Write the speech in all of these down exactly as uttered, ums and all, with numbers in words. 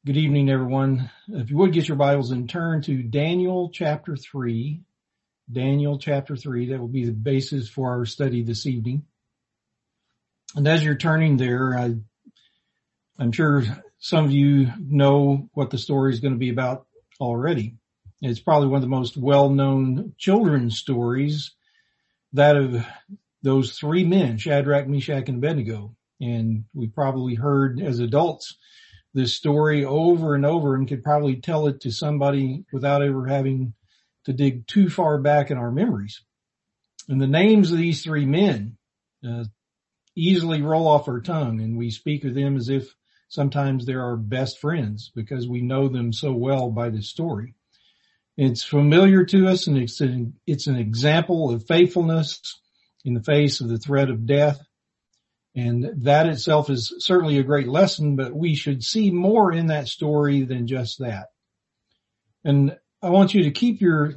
Good evening, everyone. If you would get your Bibles and turn to Daniel chapter three. Daniel chapter three. That will be the basis for our study this evening. And as you're turning there, I, I'm sure some of you know what the story is going to be about already. It's probably one of the most well-known children's stories, that of those three men, Shadrach, Meshach, and Abednego. And we probably heard as adults this story over and over and could probably tell it to somebody without ever having to dig too far back in our memories. And the names of these three men uh, easily roll off our tongue, and we speak of them as if sometimes they're our best friends because we know them so well by this story. It's familiar to us, and it's an, it's an example of faithfulness in the face of the threat of death. And that itself is certainly a great lesson, but we should see more in that story than just that. And I want you to keep your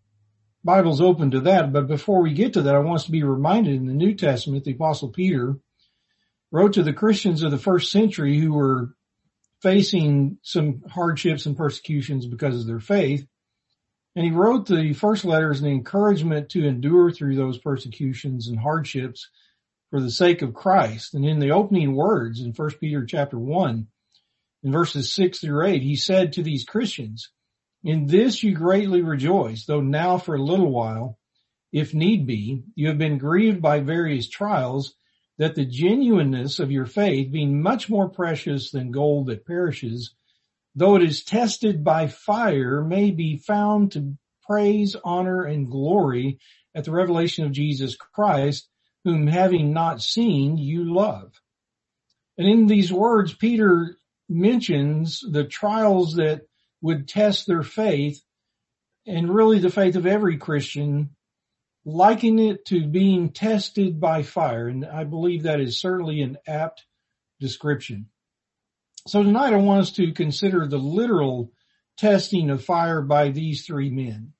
Bibles open to that. But before we get to that, I want us to be reminded in the New Testament, the Apostle Peter wrote to the Christians of the first century who were facing some hardships and persecutions because of their faith. And he wrote the first letter as an encouragement to endure through those persecutions and hardships for the sake of Christ. And in the opening words in First Peter chapter one, in verses six through eight, he said to these Christians, "In this you greatly rejoice, though now for a little while, if need be, you have been grieved by various trials, that the genuineness of your faith, being much more precious than gold that perishes, though it is tested by fire, may be found to praise, honor, and glory at the revelation of Jesus Christ, whom having not seen, you love." And in these words, Peter mentions the trials that would test their faith, and really the faith of every Christian, likening it to being tested by fire. And I believe that is certainly an apt description. So tonight I want us to consider the literal testing of fire by these three men.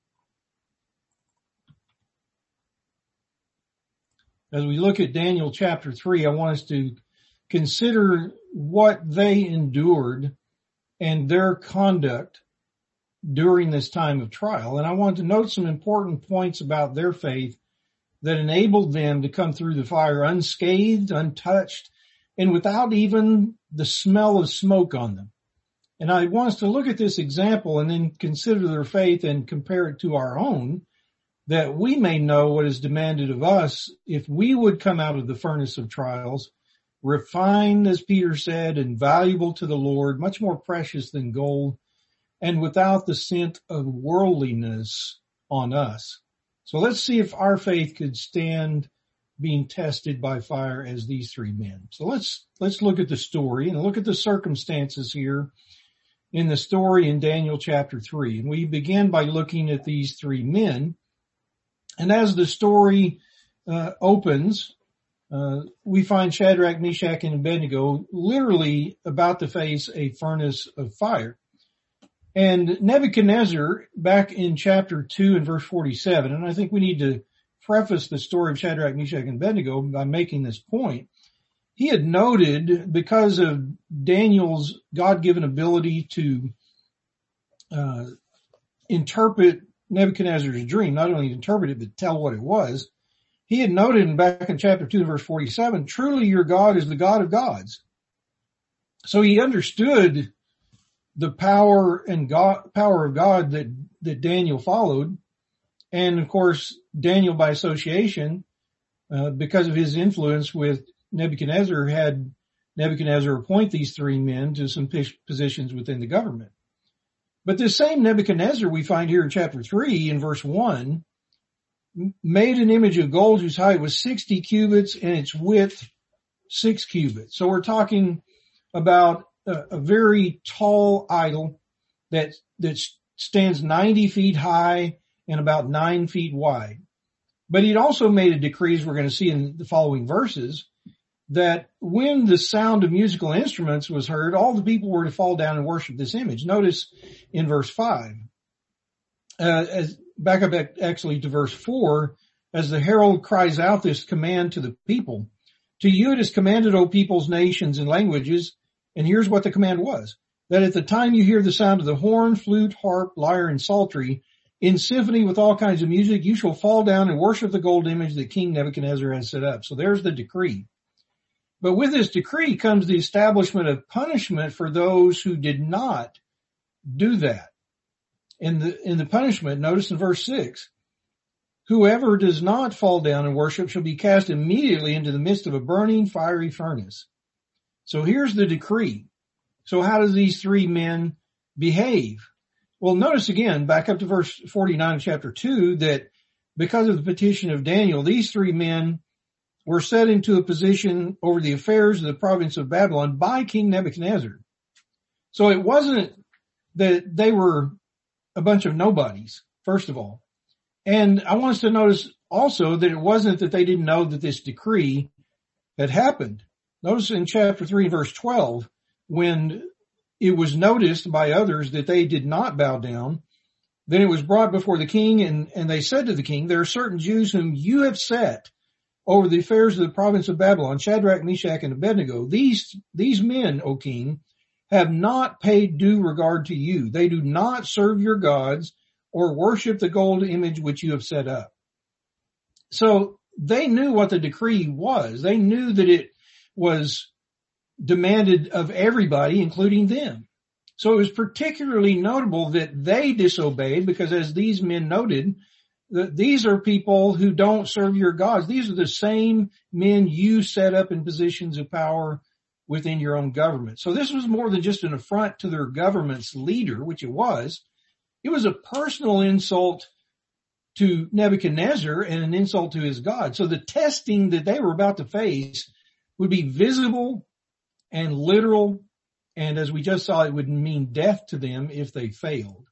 As we look at Daniel chapter three, I want us to consider what they endured and their conduct during this time of trial. And I want to note some important points about their faith that enabled them to come through the fire unscathed, untouched, and without even the smell of smoke on them. And I want us to look at this example and then consider their faith and compare it to our own, that we may know what is demanded of us if we would come out of the furnace of trials, refined, as Peter said, and valuable to the Lord, much more precious than gold, and without the scent of worldliness on us. So let's see if our faith could stand being tested by fire as these three men. So let's, let's look at the story and look at the circumstances here in the story in Daniel chapter three. And we begin by looking at these three men. And as the story uh, opens, uh, we find Shadrach, Meshach, and Abednego literally about to face a furnace of fire. And Nebuchadnezzar, back in chapter two and verse forty-seven, and I think we need to preface the story of Shadrach, Meshach, and Abednego by making this point. He had noted, because of Daniel's God-given ability to uh, interpret Nebuchadnezzar's dream, not only interpret it, but tell what it was. He had noted back in chapter two, verse forty-seven, "Truly your God is the God of gods." So he understood the power and God, power of God that, that Daniel followed. And of course, Daniel by association, uh, because of his influence with Nebuchadnezzar, had Nebuchadnezzar appoint these three men to some positions within the government. But this same Nebuchadnezzar we find here in chapter three in verse one made an image of gold whose height was sixty cubits and its width six cubits. So we're talking about a, a very tall idol that, that stands ninety feet high and about nine feet wide. But he'd also made a decree, as we're going to see in the following verses, that when the sound of musical instruments was heard, all the people were to fall down and worship this image. Notice in verse five, uh, as back up actually to verse four, as the herald cries out this command to the people, "To you it is commanded, O peoples, nations, and languages." And here's what the command was: that at the time you hear the sound of the horn, flute, harp, lyre, and psaltery, in symphony with all kinds of music, you shall fall down and worship the gold image that King Nebuchadnezzar has set up. So there's the decree. But with this decree comes the establishment of punishment for those who did not do that. In the, in the punishment, notice in verse six, whoever does not fall down and worship shall be cast immediately into the midst of a burning fiery furnace. So here's the decree. So how do these three men behave? Well, notice again, back up to verse forty-nine of chapter two, that because of the petition of Daniel, these three men were set into a position over the affairs of the province of Babylon by King Nebuchadnezzar. So it wasn't that they were a bunch of nobodies, first of all. And I want us to notice also that it wasn't that they didn't know that this decree had happened. Notice in chapter three, verse twelve, when it was noticed by others that they did not bow down, then it was brought before the king, and, and they said to the king, there are certain Jews whom you have set over the affairs of the province of Babylon, Shadrach, Meshach, and Abednego. These, these men, O king, have not paid due regard to you. They do not serve your gods or worship the gold image which you have set up. So they knew what the decree was. They knew that it was demanded of everybody, including them. So it was particularly notable that they disobeyed, because as these men noted, that these are people who don't serve your gods. These are the same men you set up in positions of power within your own government. So this was more than just an affront to their government's leader, which it was. It was a personal insult to Nebuchadnezzar and an insult to his God. So the testing that they were about to face would be visible and literal, and as we just saw, it would mean death to them if they failed.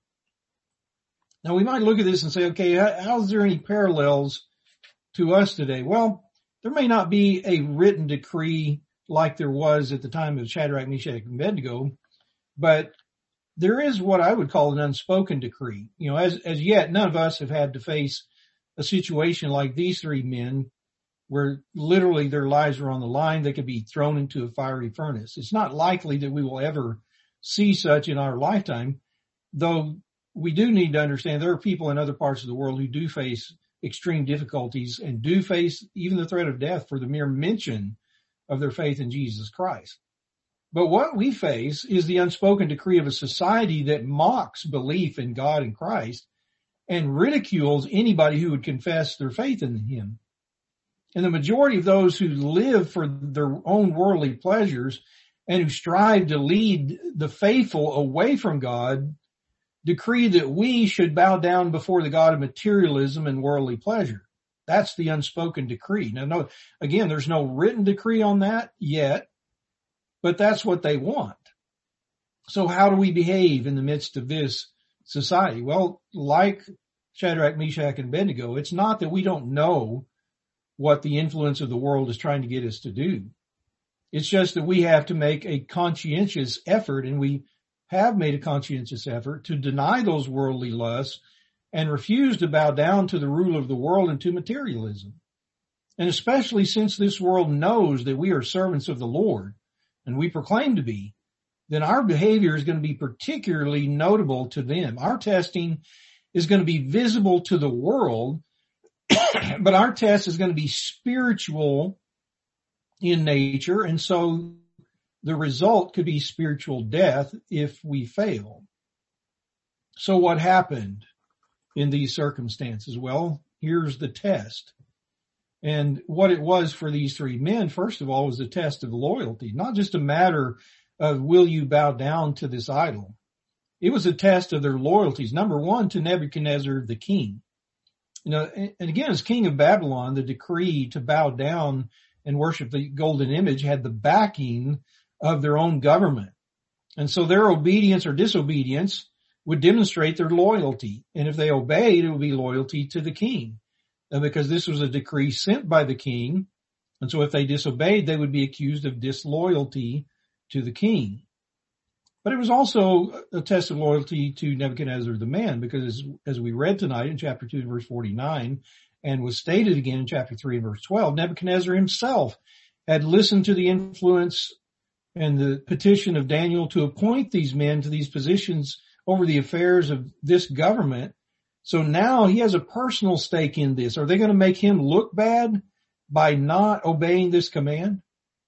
Now we might look at this and say, okay, how is there any parallels to us today? Well, there may not be a written decree like there was at the time of Shadrach, Meshach, and Abednego, but there is what I would call an unspoken decree. You know, as, as yet, none of us have had to face a situation like these three men, where literally their lives are on the line. They could be thrown into a fiery furnace. It's not likely that we will ever see such in our lifetime, though we do need to understand there are people in other parts of the world who do face extreme difficulties and do face even the threat of death for the mere mention of their faith in Jesus Christ. But what we face is the unspoken decree of a society that mocks belief in God and Christ and ridicules anybody who would confess their faith in him. And the majority of those who live for their own worldly pleasures and who strive to lead the faithful away from God decree that we should bow down before the God of materialism and worldly pleasure. That's the unspoken decree. Now, no, again, there's no written decree on that yet, but that's what they want. So how do we behave in the midst of this society? Well, like Shadrach, Meshach, and Abednego, it's not that we don't know what the influence of the world is trying to get us to do. It's just that we have to make a conscientious effort, and we have made a conscientious effort to deny those worldly lusts and refuse to bow down to the rule of the world and to materialism. And especially since this world knows that we are servants of the Lord, and we proclaim to be, then our behavior is going to be particularly notable to them. Our testing is going to be visible to the world, but our test is going to be spiritual in nature, and so the result could be spiritual death if we fail. So what happened in these circumstances? Well, here's the test. And what it was for these three men, first of all, was a test of loyalty, not just a matter of will you bow down to this idol. It was a test of their loyalties. Number one, to Nebuchadnezzar the king. You know, and again, as king of Babylon, the decree to bow down and worship the golden image had the backing of their own government. And so their obedience or disobedience would demonstrate their loyalty. And if they obeyed, it would be loyalty to the king. And because this was a decree sent by the king. And so if they disobeyed, they would be accused of disloyalty to the king. But it was also a test of loyalty to Nebuchadnezzar the man, because as we read tonight in chapter two, verse forty-nine, and was stated again in chapter three, verse twelve, Nebuchadnezzar himself had listened to the influence and the petition of Daniel to appoint these men to these positions over the affairs of this government. So now he has a personal stake in this. Are they going to make him look bad by not obeying this command?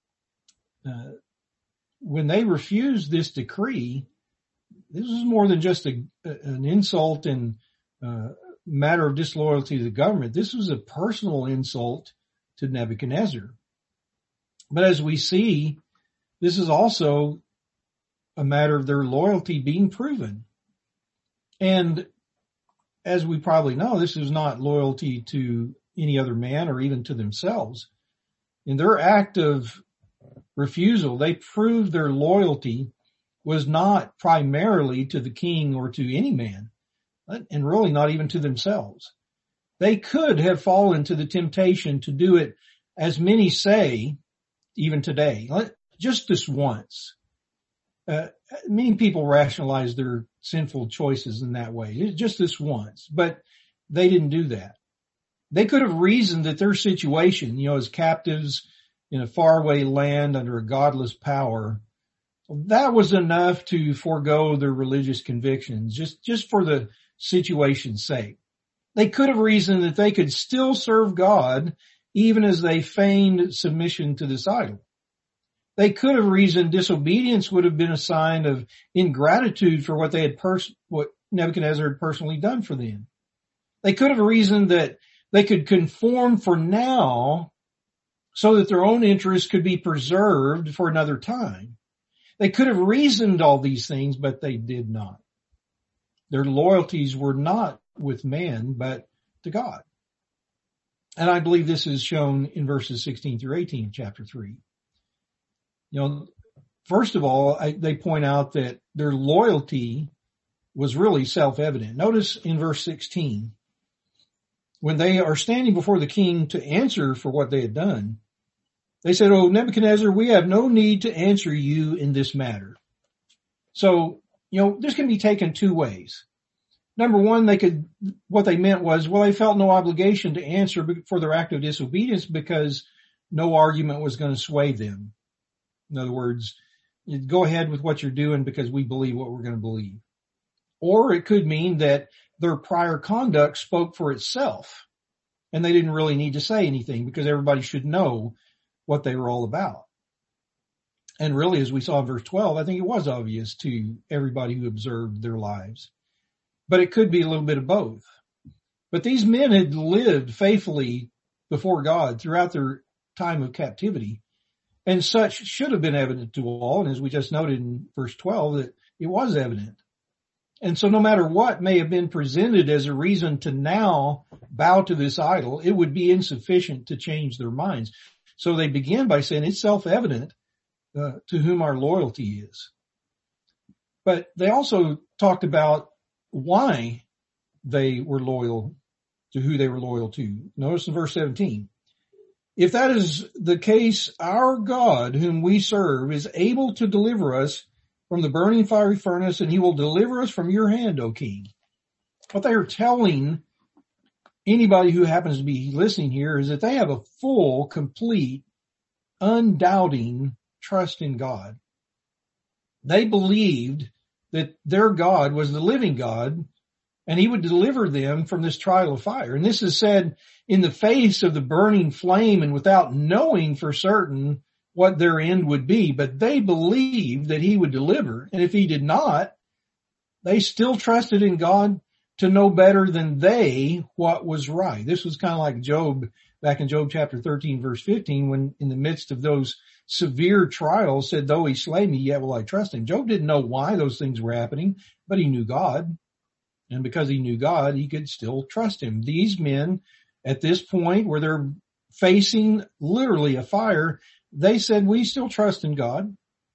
Uh, when they refused this decree, this was more than just a, an insult and uh, matter of disloyalty to the government. This was a personal insult to Nebuchadnezzar. But as we see, this is also a matter of their loyalty being proven. And as we probably know, this is not loyalty to any other man or even to themselves. In their act of refusal, they proved their loyalty was not primarily to the king or to any man, and really not even to themselves. They could have fallen to the temptation to do it, as many say, even today, just this once. Uh, many people rationalize their sinful choices in that way, just this once, but they didn't do that. They could have reasoned that their situation, you know, as captives in a faraway land under a godless power, that was enough to forego their religious convictions, just, just for the situation's sake. They could have reasoned that they could still serve God even as they feigned submission to this idol. They could have reasoned disobedience would have been a sign of ingratitude for what they had pers- what Nebuchadnezzar had personally done for them. They could have reasoned that they could conform for now so that their own interests could be preserved for another time. They could have reasoned all these things, but they did not. Their loyalties were not with man, but to God. And I believe this is shown in verses sixteen through eighteen of chapter three. You know, first of all, I, they point out that their loyalty was really self-evident. Notice in verse sixteen, when they are standing before the king to answer for what they had done, they said, "Oh, Nebuchadnezzar, we have no need to answer you in this matter." So, you know, this can be taken two ways. Number one, they could, what they meant was, well, they felt no obligation to answer for their act of disobedience because no argument was going to sway them. In other words, go ahead with what you're doing because we believe what we're going to believe. Or it could mean that their prior conduct spoke for itself and they didn't really need to say anything because everybody should know what they were all about. And really, as we saw in verse twelve, I think it was obvious to everybody who observed their lives. But it could be a little bit of both. But these men had lived faithfully before God throughout their time of captivity. And such should have been evident to all. And as we just noted in verse twelve, that it was evident. And so no matter what may have been presented as a reason to now bow to this idol, it would be insufficient to change their minds. So they begin by saying it's self-evident uh, to whom our loyalty is. But they also talked about why they were loyal to who they were loyal to. Notice in verse seventeen. If that is the case, our God whom we serve is able to deliver us from the burning fiery furnace, and he will deliver us from your hand, O king. What they are telling anybody who happens to be listening here is that they have a full, complete, undoubting trust in God. They believed that their God was the living God, and he would deliver them from this trial of fire. And this is said in the face of the burning flame and without knowing for certain what their end would be. But they believed that he would deliver. And if he did not, they still trusted in God to know better than they what was right. This was kind of like Job back in Job chapter thirteen, verse fifteen, when in the midst of those severe trials said, though he slay me, yet will I trust him. Job didn't know why those things were happening, but he knew God. And because he knew God, he could still trust him. These men at this point where they're facing literally a fire, they said, we still trust in God.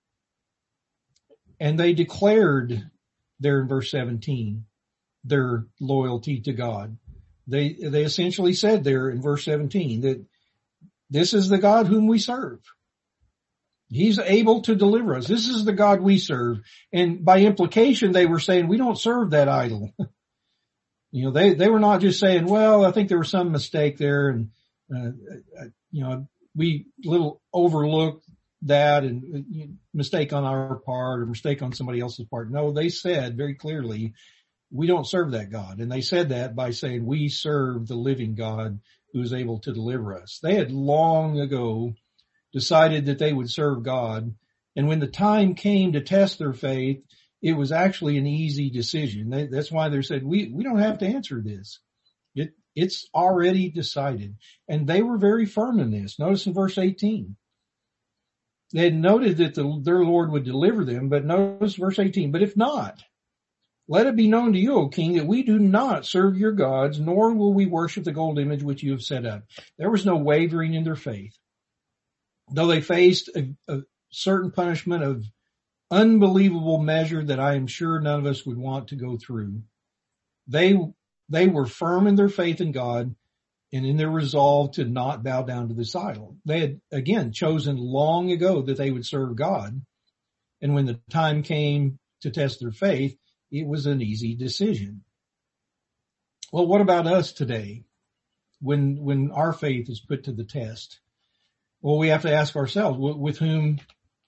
And they declared there in verse seventeen, their loyalty to God. They, they essentially said there in verse seventeen that this is the God whom we serve. He's able to deliver us. This is the God we serve. And by implication, they were saying, we don't serve that idol. You know, they, they were not just saying, well, I think there was some mistake there. And, uh, you know, we little overlooked that and mistake on our part or mistake on somebody else's part. No, they said very clearly, we don't serve that God. And they said that by saying we serve the living God who is able to deliver us. They had long ago decided that they would serve God. And when the time came to test their faith, it was actually an easy decision. They, that's why they said, we, we don't have to answer this. It, it's already decided. And they were very firm in this. Notice in verse eighteen. They had noted that the, their Lord would deliver them, but notice verse eighteen. But if not, let it be known to you, O king, that we do not serve your gods, nor will we worship the gold image which you have set up. There was no wavering in their faith. Though they faced a, a certain punishment of unbelievable measure that I am sure none of us would want to go through, they, they were firm in their faith in God and in their resolve to not bow down to this idol. They had, again, chosen long ago that they would serve God. And when the time came to test their faith, it was an easy decision. Well, what about us today when, when our faith is put to the test? Well, we have to ask ourselves, with whom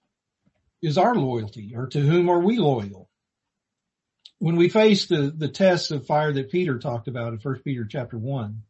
is our loyalty, or to whom are we loyal? When we face the, the tests of fire that Peter talked about in First Peter chapter one,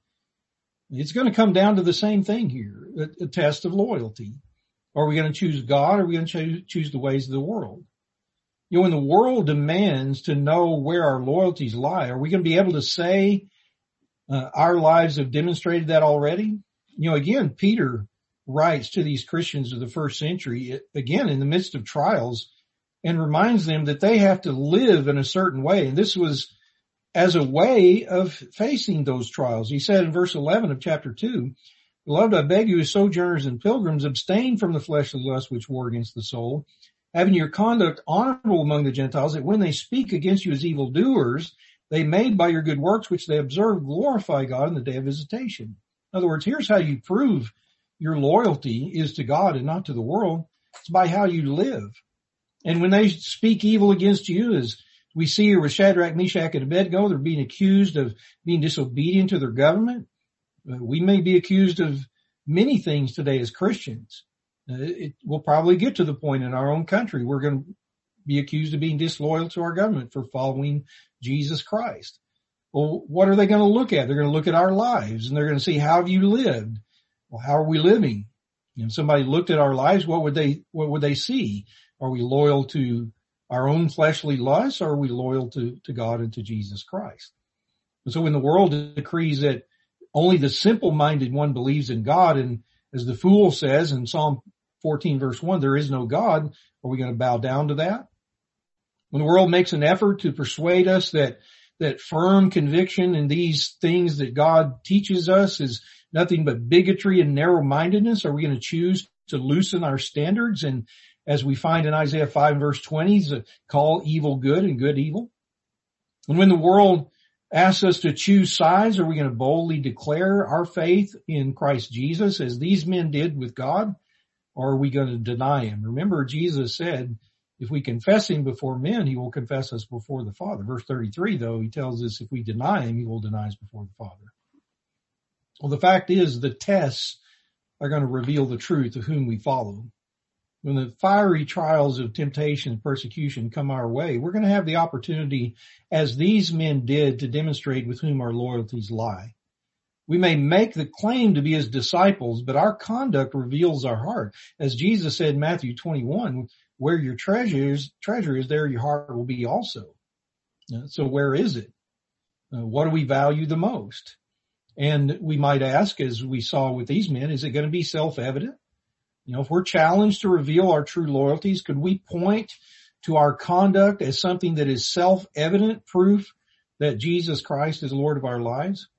it's going to come down to the same thing here, a, a test of loyalty. Are we going to choose God, or are we going to choose, choose the ways of the world? You know, when the world demands to know where our loyalties lie, are we going to be able to say uh, our lives have demonstrated that already? You know, again, Peter writes to these Christians of the first century, again, in the midst of trials, and reminds them that they have to live in a certain way. And this was as a way of facing those trials. He said in verse eleven of chapter two, Beloved, I beg you as sojourners and pilgrims, abstain from the fleshly lusts which war against the soul, having your conduct honorable among the Gentiles, that when they speak against you as evildoers, they may by your good works which they observe glorify God in the day of visitation. In other words, here's how you prove your loyalty is to God and not to the world. It's by how you live. And when they speak evil against you, as we see here with Shadrach, Meshach, and Abednego, they're being accused of being disobedient to their government. Uh, we may be accused of many things today as Christians. Uh, it will probably get to the point in our own country we're going to be accused of being disloyal to our government for following Jesus Christ. Well, what are they going to look at? They're going to look at our lives, and they're going to see, how have you lived? Well, how are we living? You know, if somebody looked at our lives, what would they, what would they see? Are we loyal to our own fleshly lusts, or are we loyal to, to God and to Jesus Christ? And so when the world decrees that only the simple-minded one believes in God, and as the fool says in Psalm fourteen verse one, there is no God, are we going to bow down to that? When the world makes an effort to persuade us that that firm conviction in these things that God teaches us is nothing but bigotry and narrow-mindedness, are we going to choose to loosen our standards and, as we find in Isaiah five verse twenty, call evil good and good evil? And when the world asks us to choose sides, are we going to boldly declare our faith in Christ Jesus as these men did with God, or are we going to deny him? Remember, Jesus said, if we confess him before men, he will confess us before the Father. Verse thirty-three, though, he tells us if we deny him, he will deny us before the Father. Well, the fact is the tests are going to reveal the truth of whom we follow. When the fiery trials of temptation and persecution come our way, we're going to have the opportunity, as these men did, to demonstrate with whom our loyalties lie. We may make the claim to be his disciples, but our conduct reveals our heart. As Jesus said in Matthew twenty-one, where your treasure is, treasure is, there your heart will be also. So where is it? Uh, what do we value the most? And we might ask, as we saw with these men, is it going to be self-evident? You know, if we're challenged to reveal our true loyalties, could we point to our conduct as something that is self-evident proof that Jesus Christ is Lord of our lives?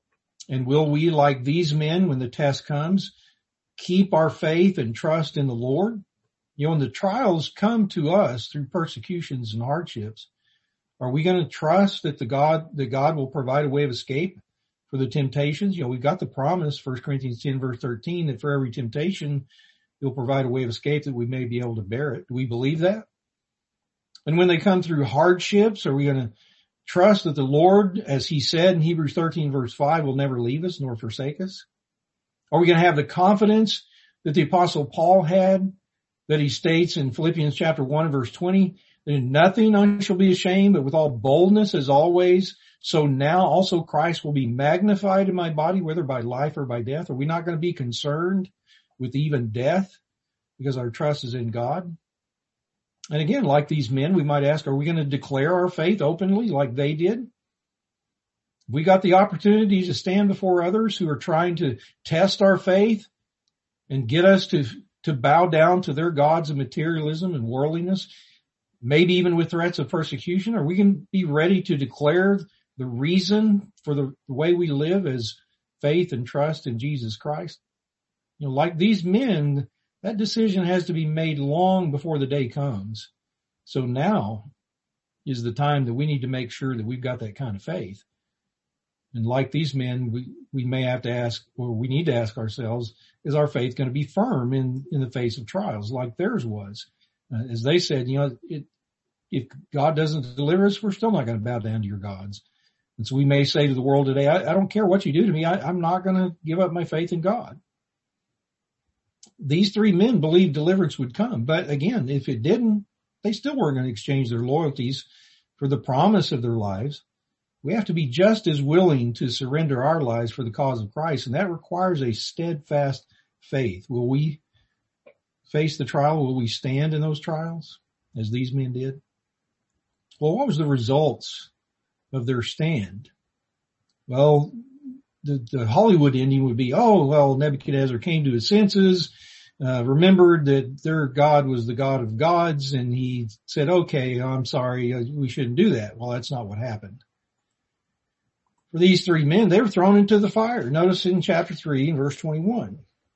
And will we, like these men, when the test comes, keep our faith and trust in the Lord? You know, when the trials come to us through persecutions and hardships, are we going to trust that the God, that God will provide a way of escape for the temptations? You know, we've got the promise, First Corinthians ten verse thirteen, that for every temptation, he'll provide a way of escape that we may be able to bear it. Do we believe that? And when they come through hardships, are we going to trust that the Lord, as he said in Hebrews thirteen verse five, will never leave us nor forsake us? Are we going to have the confidence that the Apostle Paul had that he states in Philippians chapter one, verse twenty, that in nothing I shall be ashamed, but with all boldness as always. So now also Christ will be magnified in my body, whether by life or by death. Are we not going to be concerned with even death because our trust is in God? And again, like these men, we might ask, are we going to declare our faith openly like they did? We got the opportunity to stand before others who are trying to test our faith and get us to, to bow down to their gods of materialism and worldliness, maybe even with threats of persecution. Are we going to be ready to declare the reason for the, the way we live as faith and trust in Jesus Christ? You know, like these men, that decision has to be made long before the day comes. So now is the time that we need to make sure that we've got that kind of faith. And like these men, we, we may have to ask, or we need to ask ourselves, is our faith going to be firm in, in the face of trials like theirs was? Uh, as they said, you know, it, if God doesn't deliver us, we're still not going to bow down to your gods. And so we may say to the world today, I, I don't care what you do to me. I, I'm not going to give up my faith in God. These three men believed deliverance would come. But again, if it didn't, they still weren't going to exchange their loyalties for the promise of their lives. We have to be just as willing to surrender our lives for the cause of Christ, and that requires a steadfast faith. Will we face the trial? Will we stand in those trials as these men did? Well, what was the results of their stand? Well, the, the Hollywood ending would be, oh, well, Nebuchadnezzar came to his senses, uh, remembered that their God was the God of gods, and he said, okay, I'm sorry, we shouldn't do that. Well, that's not what happened. For these three men, they were thrown into the fire. Notice in chapter three, in verse twenty-one.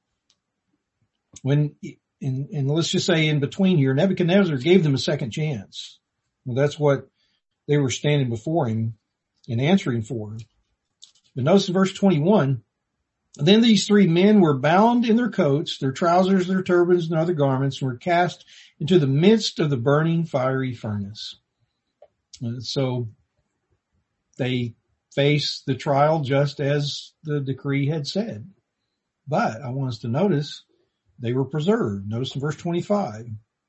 When, in, and let's just say in between here, Nebuchadnezzar gave them a second chance. Well, that's what they were standing before him and answering for. But notice in verse twenty-one, then these three men were bound in their coats, their trousers, their turbans, and other garments, and were cast into the midst of the burning fiery furnace. Uh, so they faced the trial just as the decree had said. But I want us to notice they were preserved. Notice in verse twenty-five.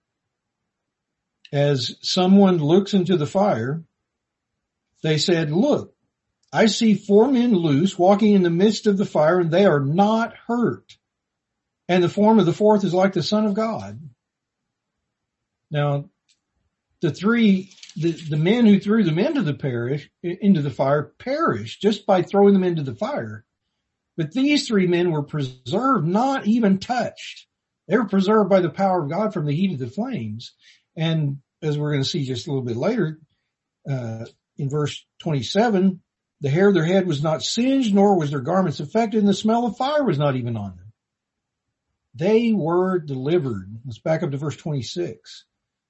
As someone looks into the fire, they said, look, I see four men loose walking in the midst of the fire, and they are not hurt. And the form of the fourth is like the Son of God. Now, the three, the, the men who threw them into the parish, into the fire perished just by throwing them into the fire. But these three men were preserved, not even touched. They were preserved by the power of God from the heat of the flames. And as we're going to see just a little bit later, uh, in verse twenty-seven, the hair of their head was not singed, nor was their garments affected, and the smell of fire was not even on them. They were delivered. Let's back up to verse twenty-six.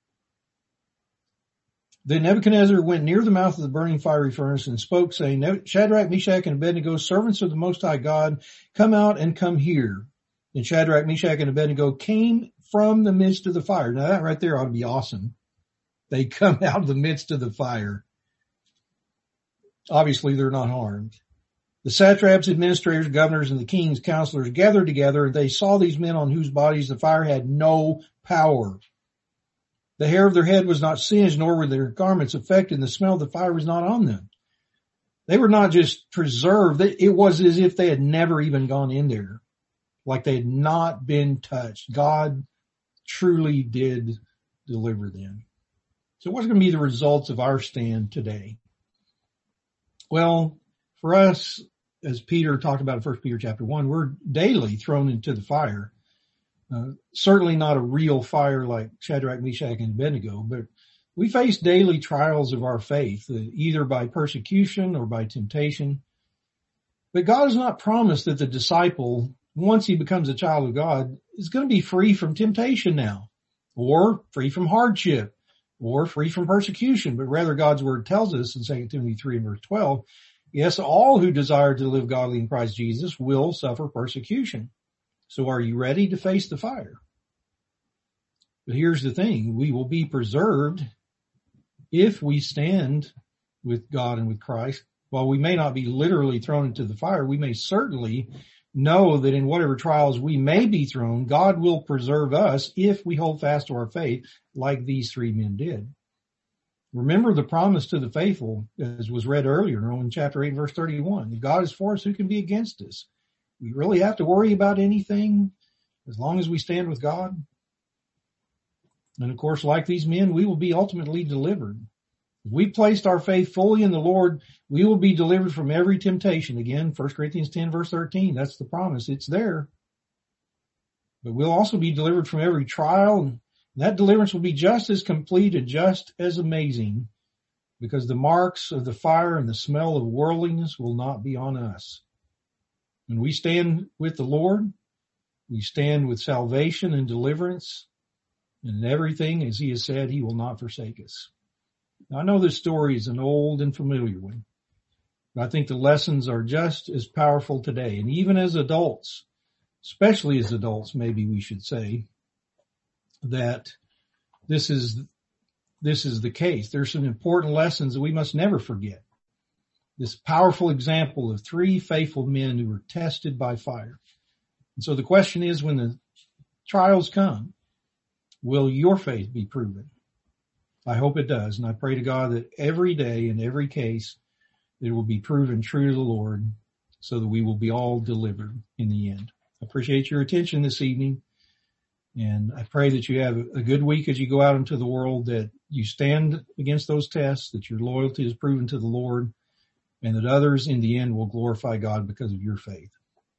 Then Nebuchadnezzar went near the mouth of the burning fiery furnace and spoke, saying, Shadrach, Meshach, and Abednego, servants of the Most High God, come out and come here. And Shadrach, Meshach, and Abednego came from the midst of the fire. Now that right there ought to be awesome. They come out of the midst of the fire. Obviously, they're not harmed. The satraps, administrators, governors, and the king's counselors gathered together, and they saw these men on whose bodies the fire had no power. The hair of their head was not singed, nor were their garments affected, and the smell of the fire was not on them. They were not just preserved. It was as if they had never even gone in there, like they had not been touched. God truly did deliver them. So what's going to be the results of our stand today? Well, for us, as Peter talked about in First Peter chapter one, we're daily thrown into the fire. Uh, certainly not a real fire like Shadrach, Meshach, and Abednego, but we face daily trials of our faith, uh, either by persecution or by temptation. But God has not promised that the disciple, once he becomes a child of God, is going to be free from temptation now, or free from hardship, or free from persecution. But rather, God's word tells us in Second Timothy three and verse twelve, yes, all who desire to live godly in Christ Jesus will suffer persecution. So are you ready to face the fire? But here's the thing. We will be preserved if we stand with God and with Christ. While we may not be literally thrown into the fire, we may certainly know that in whatever trials we may be thrown, God will preserve us if we hold fast to our faith like these three men did. Remember the promise to the faithful, as was read earlier in Romans chapter eight, verse thirty-one. If God is for us, who can be against us? We really have to worry about anything as long as we stand with God. And of course, like these men, we will be ultimately delivered. If we placed our faith fully in the Lord, we will be delivered from every temptation. Again, First Corinthians ten, verse thirteen, that's the promise. It's there. But we'll also be delivered from every trial, and that deliverance will be just as complete and just as amazing, because the marks of the fire and the smell of worldliness will not be on us. When we stand with the Lord, we stand with salvation and deliverance, and in everything, as he has said, he will not forsake us. Now, I know this story is an old and familiar one, but I think the lessons are just as powerful today. And even as adults, especially as adults, maybe we should say, that this is, this is the case. There's some important lessons that we must never forget. This powerful example of three faithful men who were tested by fire. And so the question is, when the trials come, will your faith be proven? I hope it does. And I pray to God that every day in every case, it will be proven true to the Lord so that we will be all delivered in the end. I appreciate your attention this evening. And I pray that you have a good week as you go out into the world, that you stand against those tests, that your loyalty is proven to the Lord, and that others in the end will glorify God because of your faith.